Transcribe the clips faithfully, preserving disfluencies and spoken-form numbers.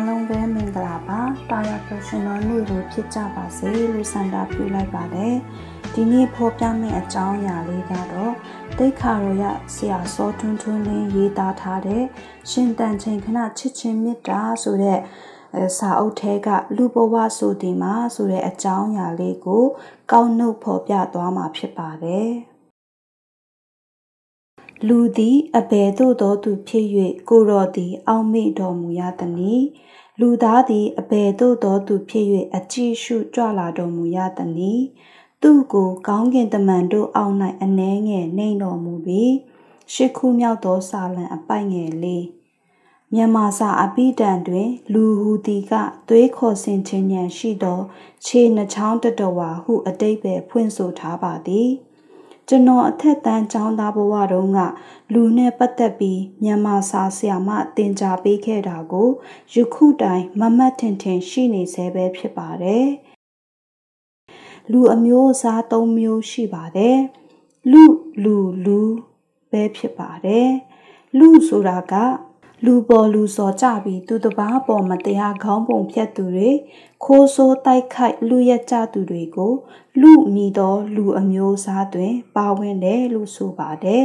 လုံးပဲမင်္ဂလာပါတာယာပျော်ရွှင်တော်နေ့ကိုဖြစ်ကြပါစေလို့ဆန္ဒပြုလိုက်ပါတယ်ဒီနေ့ဖော်ပြမယ့်အကြောင်းအရာလေးကတော့တိတ်ခါရောရဆရာစောထွန်းထွန်းလင်းရေးသားထားတဲ့ရှင်တန်ချိန်ခဏချစ်ချင်းမေတ္တာဆိုတဲ့စာအုပ်ထဲကလူဘဝဆိုဒီမှာဆိုတဲ့အကြောင်းအရာလေးကိုကောက်နှုတ်ဖော်ပြသွားမှာဖြစ်ပါတယ်လူသည်အဘယ်သို့သောသူဖြစ်၍ကိုရော်သည်အောက်မေ့တော်မူရသည်။လူသားသည်အဘယ်သို့သောသူဖြစ်၍အကြည့်ရှုကြွလာတော်မူရသည်။သူကိုကောင်းကင်တမန်တို့အောက်၌အနှဲငယ်နှိမ်တော်မူပြီးရှစ်ခုမြောက်သောစာလံအပိုက်ငယ်လေးမြန်မာစာအပိတံတွင်လူဟူသည်ကသွေးခေါ်ဆင်ခြင်းဉာဏ်ရှိသောခြေနှချောင်းတတဝါဟုအတိတ်ပဲဖွင့်ဆိုထားပါသည်။ကျွန်တော်အထက်တန်းကျောင်းသားဘဝတုန်းကလူနဲ့ပတ်သက်ပြီးမြန်မာစာဆရာမသင်ကြားပေးခဲ့တာကိုယခုတိုင်မမတ်ထင်ထင်ရှိနေသေးပဲဖြစ်ပါတယ်။လူအမျိုးအစားသုံးမျိုးရှိပါတယ်။လူလူလူပဲဖြစ်ပါတယ်။လူဆိုတာကလူပေါ်လူစော်ကြပြီးသူတစ်ပါးပေါ်မတရားခေါင်းပုံဖြတ်သူတွေခိုးဆိုးတိုက်ခိုက်လူရက်ကြသူတွေကိုလူမိသောလူအမျိုးအစားတွင်ပါဝင်တယ်လို့ဆိုပါတယ်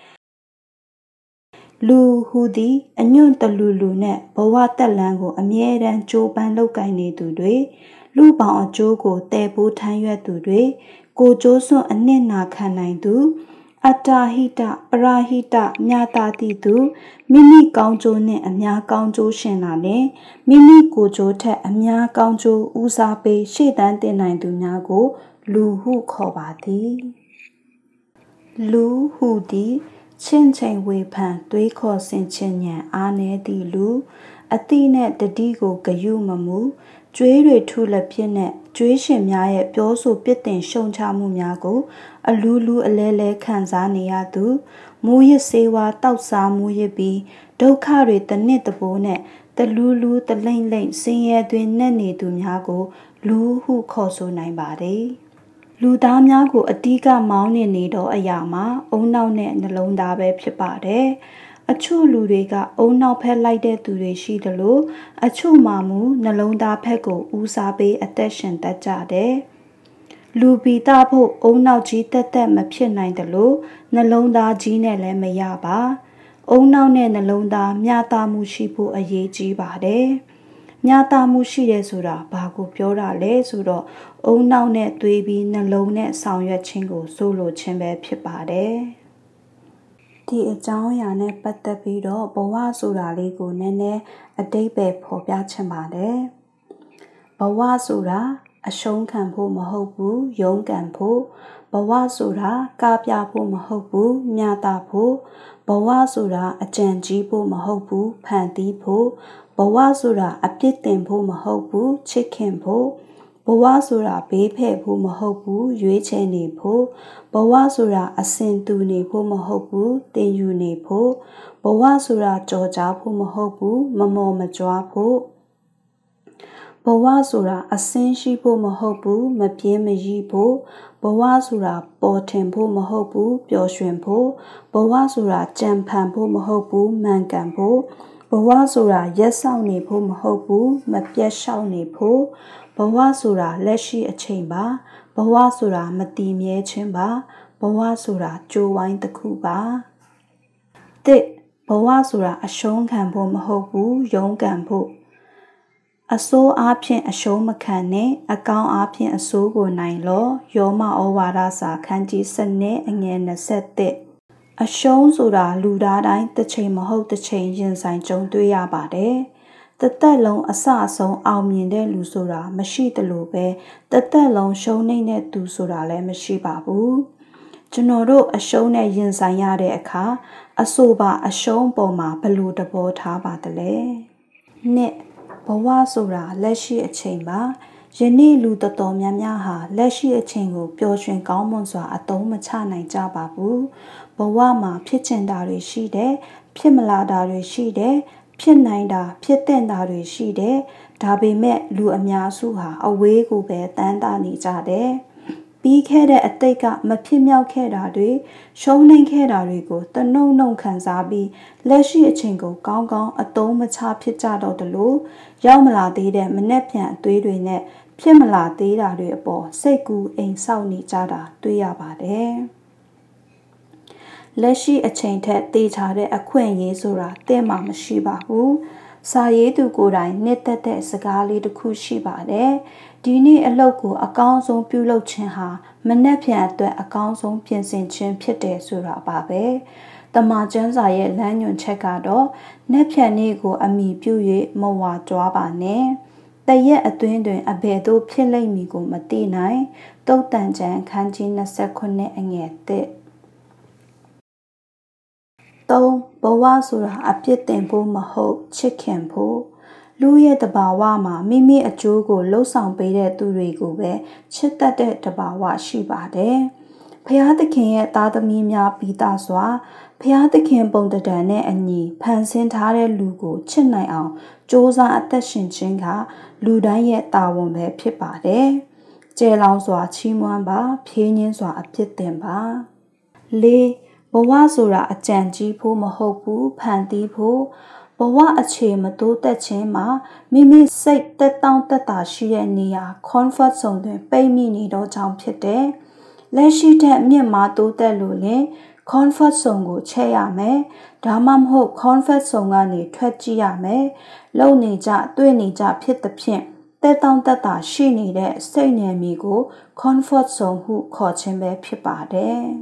လူဟူသည်အညွန့်တလူလူနဲ့ဘဝတက်လန်းကိုအမြဲတမ်းကြိုးပမ်းလုပ်ကိုင်နေသူတွေလူပေါင်းအကျိုးကိုတည်ပိုးထမ်းရွက်သူတွေကိုကျိုးစွန့်အနစ်နာခံနိုင်သူအတ္တဟိတပရာဟိတမြာတာတိသူမိမိကောင်းကျိုးနှင့်အများကောင်းကျိုးရှင်လာနှင့်မိမိကိုယ်ကျိုးထက်အများကောင်းကျိုးဦးစားပေးရှေ့တန်းတင်နိုင်သူများကိုလူဟုခေါ်ပါသည်လူဟုသည်ချင်းချိန်ဝေဖန်သွေးခေါ်ဆင်ခြင်းဉာဏ်အားနည်းသည့်လူအတိနဲ့တတိကိုဂယုမမူကျွေးတွေထုလက်ဖြစ်နဲ့ကျွေးရှင်များရဲ့ပြောဆိုပြစ်တင်ရှုံချမှုများကိုအလူးလူးအလဲလဲခံစားနေရသူမူရစ်စေဝါတောက်စားမှုရပြီးဒုက္ခတွေတနစ်တပိုးနဲ့တလူးလူးတလိမ့်လိမ့်ဆင်းရဲသွင်းနဲ့နေသူများကိုလူဟုခေါ်ဆိုနိုင်ပါတယ်လူသားများကိုအတိကမောင်းနေနေတော့အရာမှာအုံနောက်နဲ့နှလုံးသားပဲဖြစ်ပါတယ်အချို့လူတွေကအုံနောက်ဖက်လိုက်တဲ့သူတွေရှိတယ်လို့အချို့မှမူနှလုံးသားဖက်ကိုဦးစားပေးအသက်ရှင်တတ်ကြတယ်လူပီတာဖို့အုံနောက်ကြီးတက်တက်မဖြစ်နိုင်တယ်လို့နှလုံးသားကြီးနဲ့လည်းမရပါအုံနောက်နဲ့နှလုံးသားမျှတမှုရှိဖို့အရေးကြီးပါတယ်မျှတမှုရှိတယ်ဆိုတာဘာကိုပြောတာလဲဆိုတော့အုံနောက်နဲ့သွေးပြီးနှလုံးနဲ့ဆောင်ရွက်ခြင်းကိုဆိုလိုခြင်းပဲဖြစ်ပါတယ်ဒီအကြောင်းအရာနဲ့ပတ်သက်ပြီးတော့ဘဝဆိုတာလေးကိုနည်းနည်းအတိတ်ပဲဖော်ပြချင်ပါတယ်ဘဝဆိုတာအရှုံးခံဖို့မဟုတ်ဘူးရုန်းကန်ဖို့ဘဝဆိုတာကားပြဖို့မဟုတ်ဘူးမြတ်တာဖို့ဘဝဆိုတာအကြံကြီးဖို့မဟုတ်ဘူးဖန်တီးဖို့ဘဝဆိုတာအပြစ်တင်ဖို့မဟုတ်ဘူးချစ်ခင်ဖို့ဘဝဆိုတာဘေးဖဲ့ဖို့မဟုတ်ဘူးရွေးချယ်နေဖို့ဘဝဆိုတာအစင်တူနေဖို့မဟုတ်ဘူးတင်ယူနေဖို့ဘဝဆိုတာကြော်ကြားဖို့မဟုတ်ဘူးမမော်မကြွားဖို့ဘဝဆိုတာအစင်းရှိဖို့မဟုတ်ဘူးမပြင်းမရီဖို့ဘဝဆိုတာပေါ်ထင်ဖို့မဟုတ်ဘူးပျော်ရွှင်ဖို့ဘဝဆိုတာကြံဖန်ဖို့မဟုတ်ဘူးမှန်ကန်ဖို့ဘဝဆိုတာရက်ဆောင်နေဖို့မဟုတ်ဘူးမပြတ်ရှောက်နေဖို့ဘဝဆိုတာလက်ရှိအချိန်ပါဘဝဆိုတာမတည်မြဲခြင်းပါဘဝဆိုတာကြိုးဝိုင်းတစ်ခုပါတစ်ဘဝဆိုတာအရှုံးခံဖို့မဟုတ်ဘူးရုန်းကန်ဖို့အစိုးအားဖြင့်အရှုံးမခံနဲ့အကောင်းအားဖြင့်အစိုးကိုနိုင်လောယောမဩဝါဒစာခန်းကြီးစနစ်အငယ်နှစ်ဆက်အရှုံးဆိုတာလူသားတိုင်းတစ်ချိန်မဟုတ်တစ်ချိန်ရင်ဆိုင်ကြုံတွေ့ရပါတယ်တသက်လုံးအစအဆုံးအောင်မြင်တဲ့လူဆိုတာမရှိသလိုပဲတသက်လုံးရှုံးနေတဲ့သူဆိုတာလည်းမရှိပါဘူးကျွန်တော်တို့အရှုံးနဲ့ရင်ဆိုင်ရတဲ့အခါအဆိုပါအရှုံးပေါ်မှာဘယ်လိုသဘောထားပါသလဲနှစ်ဘဝဆိုတာလက်ရှိအချိန်ပါယနေ့လူတော်တော်များများဟာလက်ရှိအချိန်ကိုပျော်ရွှင်ကောင်းမွန်စွာအသုံးမချနိုင်ကြပါဘူးဘဝမှာဖြစ်ချင်တာတွေရှိတယ်ဖြစ်မလာတာတွေရှိတယ်ဖြစ်နိုင်တာဖြစ်တဲ့တာတွေရှိတယ်ဒါပေမဲ့လူအများစုဟာအဝေးကိုပဲတန်းတာနေကြတယ်ဘပြီးခဲ့တဲ့အတိတ်ကမဖြစ်မြောက်ခဲ့တာတွေရှုံးနိမ့်ခဲ့တာတွေကိုတနှုံနှုံခံစားပြီးလက်ရှိအချိန်ကိုကောင်းကောင်းအသုံးမချဖြစ်ကြတော့တယ်လို့ရောက်မလာသေးတဲ့မနှက်ပြန်အသွေးတွေနဲ့ဖြစ်မလာသေးတာတွေအပေါ်စိတ်ကူးအိမ်ဆောက်နေကြတာတွေ့ရပါတယ်လက်ရှိအချိန်ထက်တေချာတဲ့အခွင့်အရေးဆိုတာတဲ့မှာမရှိပါဘူးစာရေးသူကိုယ်တိုင်နှစ်သက်တဲ့စကားလေးတစ်ခုရှိပါတယ်ဒီနေ့အလုပ်ကိုအကောင်းဆုံးပြုလုပ်ခြင်းဟာမနှက်ပြန်အတွက်အကောင်းဆုံးပြင်ဆင်ခြင်းဖြစ်တယ်ဆိုတာပါပဲတမန်ကျမ်းစာရဲ့လမ်းညွှန်ချက်ကတော့နှက်ပြန်နေ့ကိုအမိပြု၍မဝါကြွားပါနဲ့တရက်အတွင်းတွင်အဘယ်သို့ဖြစ်လိမ့်မည်ကိုမသိနိုင်တုတ်တန်ကျမ်းခန်းကြီးနှစ်ခုအငယ်တစ်သုံးဘဝဆိုတာအပြစ်တင်ဖို့မဟုတ်ချစ်ခင်ဖို့လူရဲ့တဘာဝမှာမိမိအကျိုးကိုလှုပ်ဆောင်ပေးတဲ့သူတွေကိုပဲချစ်တတ်တဲ့တဘာဝရှိပါတယ်။ဖျားသခင်ရဲ့သားသမီးများပြီးသားစွာဖျားသခင်ပုံတံနဲ့အညီဖန်ဆင်းထားတဲ့လူကိုချစ်နိုင်အောင်စ조사အသက်ရှင်ခြင်းကလူတိုင်းရဲ့တာဝန်ပဲဖြစ်ပါတယ်။ကျဲလောင်စွာချီးမွမ်းပါဖြင်းညင်းစွာအပြစ်တင်ပါ။လေးဘဝဆိုတာအကြံကြီးဖို့မဟုတ်ဘူးဖန်တီးဖို့ဘဝအခြေမတိုးတက်ခြင်းမှာမိမိစိတ်တက်တောင့်တက်တာရှိတဲ့နေရာ comfort zone တွင်ပိတ်မိနေတော့ကြောင်းဖြစ်တယ်။လက်ရှိထက်မြင့်မားတိုးတက်လို့လည်း comfort zone ကိုချက်ရမယ်။ဒါမှမဟုတ် comfort zone ကနေထွက်ကြည့်ရမယ်။လုံနေကြတွေ့နေကြဖြစ်သဖြင့်တက်တောင့်တက်တာရှိနေတဲ့စိတ်နယ်မြေကို comfort zone ဟုခေါ်ခြင်းပဲဖြစ်ပါတယ်။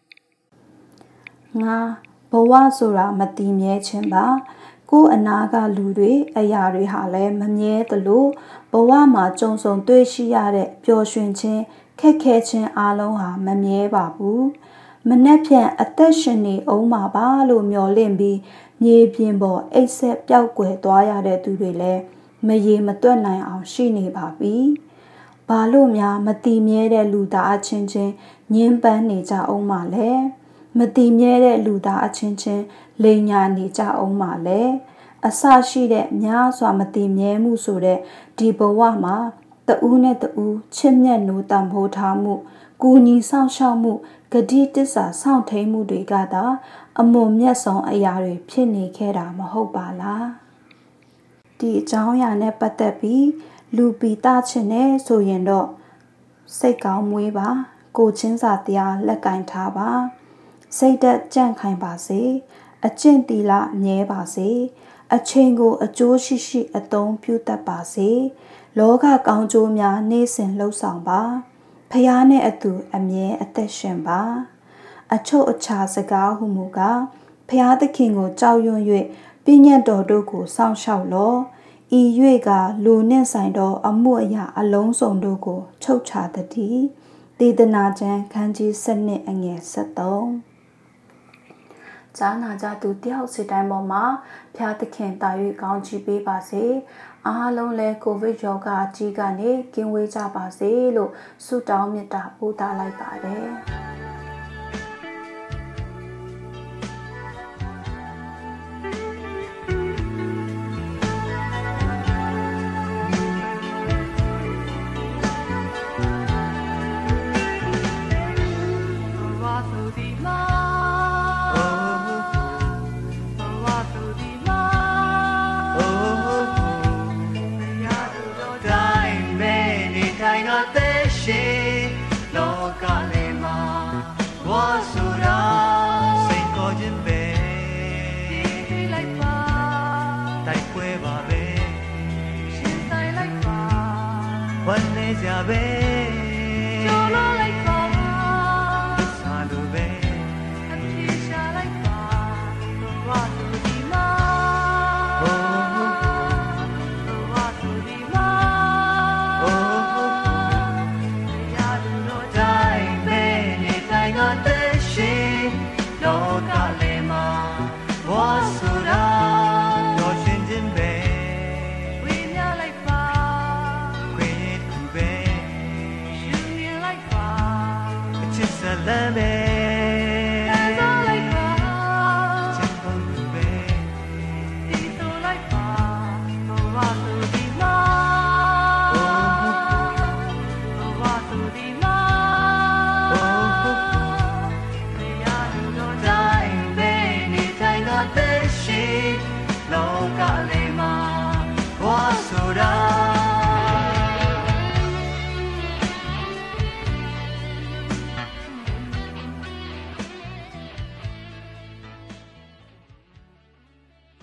ငါဘဝဆိုတာမတည်မြဲခြင်းပါကိုယ်အနာကလူတွေအရာတွေဟာလည်းမမြဲသလိုဘဝမှာကြုံဆုံတွေ့ရှိရတဲ့ပျော်ရွှင်ခြင်းခက်ခဲခြင်းအလုံးဟာမမြဲပါဘူးမနှက်ဖြန်အသက်ရှင်နေအောင်ပါပါလို့မျှော်လင့်ပြီးမြေပြင်ပေါ်အိတ်ဆက်ပျောက်ကွယ်သွားရတဲ့သူတွေလည်းမရေမတွက်နိုင်အောင်ရှိနေပါပြီဘာလို့များမတည်မြဲတဲ့လူသားအချင်းချင်းညှင်းပန်းနေကြအောင်ပါလဲမတည်မြဲတဲ့လူသားအချင်းချင်းလိန်ညာနေကြအောင်ပါလေအဆရှိတဲ့များစွာမတည်မြဲမှုဆိုတဲ့ဒီဘဝမှာတဦးနဲ့တဦးချစ်မြတ်နိုးတန်ဖိုးထားမှုကူညီဆောင်ရှောက်မှုဂတိတစ္ဆာစောင့်ထိန်မှုတွေကသာအမွန်မြတ်ဆုံးအရာတွေဖြစ်နေခဲ့တာမဟုတ်ပါလားဒီအကြောင်းအရာနဲ့ပတ်သက်ပြီးလူပီတာချင်းနဲ့ဆိုရင်တော့စိတ်ကောင်းမွေးပါကိုချင်းစာတရားလက်ကင်ထားပါစိတ်သက်ကြန့်ခိုင်ပါစေအကျင့်တီလာမြဲပါစေအချိန်ကိုအကျိုးရှိရှိအသုံးပြုတတ်ပါစေလောကကောင်းကျိုးများနေ့စဉ်လှုပ်ဆောင်ပါဖျားနဲ့အတူအမြဲအသက်ရှင်ပါအချုပ်အခြာစကားဟုမူကားဖျားသခင်ကိုကြောက်ရွံ့၍ပြည့်ညတ်တော်တို့ကိုစောင့်ရှောက်လောဤ၍ကလူနှင့်ဆိုင်သောအမှုအရာအလုံးစုံတို့ကိုချုပ်ချတည်းဒေသနာကျမ်းခန်းကြီးစနစ်အငယ်ဆက်သုံးဈာနာကြသူတယောက်စီတိုင်းပေါ်မှာဖျားသခင်တာ၍ကောင်းချီးပေးပါစေအားလုံးလဲကိုဗစ်ရောဂါကြီးကနေကင်းဝေးကြပါစေလို့ဆုတောင်းမေတ္တာပို့သလိုက်ပါတယ် One day,